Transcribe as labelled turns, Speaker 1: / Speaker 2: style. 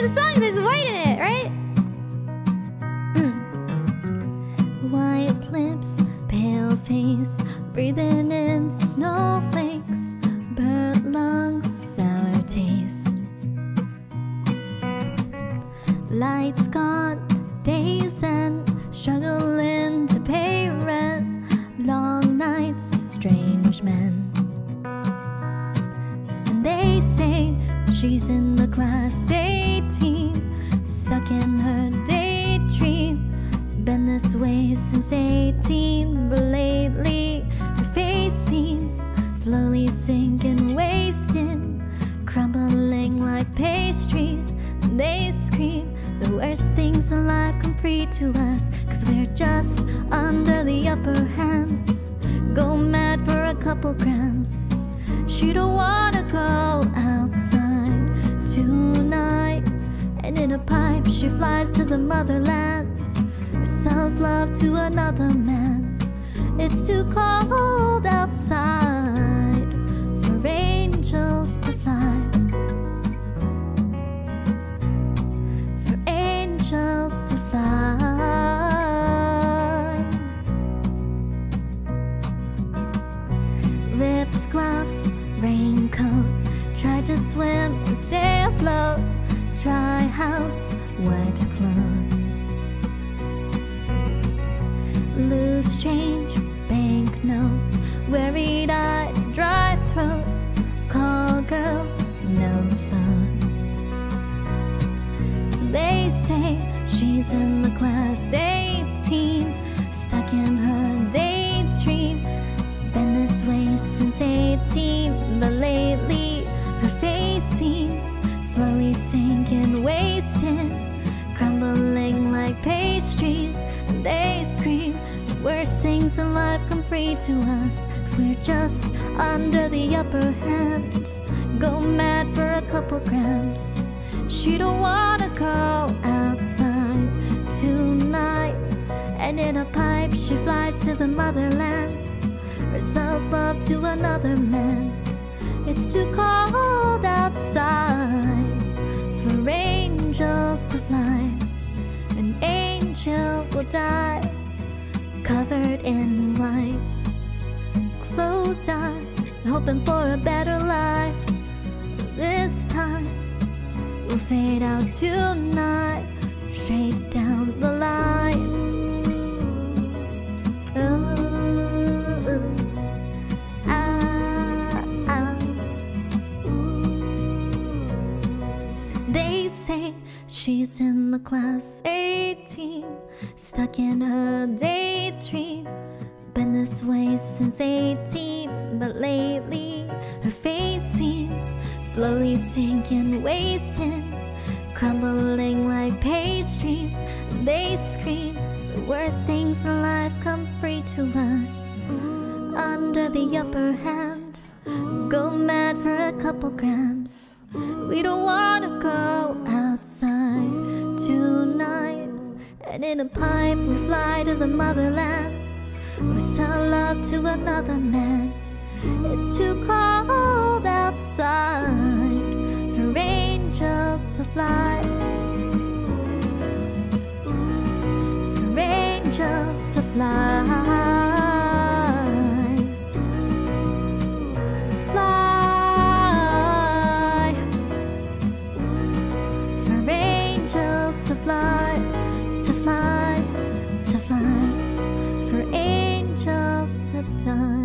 Speaker 1: the song, there's white in it, right? White lips, pale face, breathing in snowflakes, burnt lungs, sour taste. Lights gone, days end, struggling to pay rent, long nights, strange men. And they say she's in the class 18, stuck in her daydream. Been this way since 18, but lately her face seems slowly sinking, wasting, crumbling like pastries. And they scream the worst things in life come free to us, 'cause we're just under the upper hand. Go mad for a couple grams. She don't wanna go outside tonight, and in a pipe she flies to the motherland, or sells love to another man. It's too cold outside for angels to fly, for angels to fly. Ripped gloves, raincoat, tried to swim and stay afloat. Dry house, wet clothes. Loose change, banknotes, weary-eyed, dry throat. Call girl, no phone. They say she's in the class 18, stuck in her daydream. Been this way since 18, but lately her face seems slowly sinking, wasting, crumbling like pastries. And they scream the worst things in life come free to us, 'cause we're just under the upper hand. Go mad for a couple grams. She don't wanna go outside tonight, and in a pipe she flies to the motherland, or sells love to another man. It's too cold outside for angels to fly. An angel will die, covered in white, closed eye, hoping for a better life. This time we'll fade out tonight, straight down the line. They say she's in the class 18, stuck in her daydream. Been this way since 18, but lately her face seems slowly sinking, wasting, crumbling like pastries. And they scream the worst things in life come free to us, under the upper hand. Go mad for a couple grams. We don't wanna go outside tonight, and in a pipe we fly to the motherland, or sell love to another man. It's too cold outside for angels to fly, for angels to fly. To fly, to fly, to fly, for angels to die.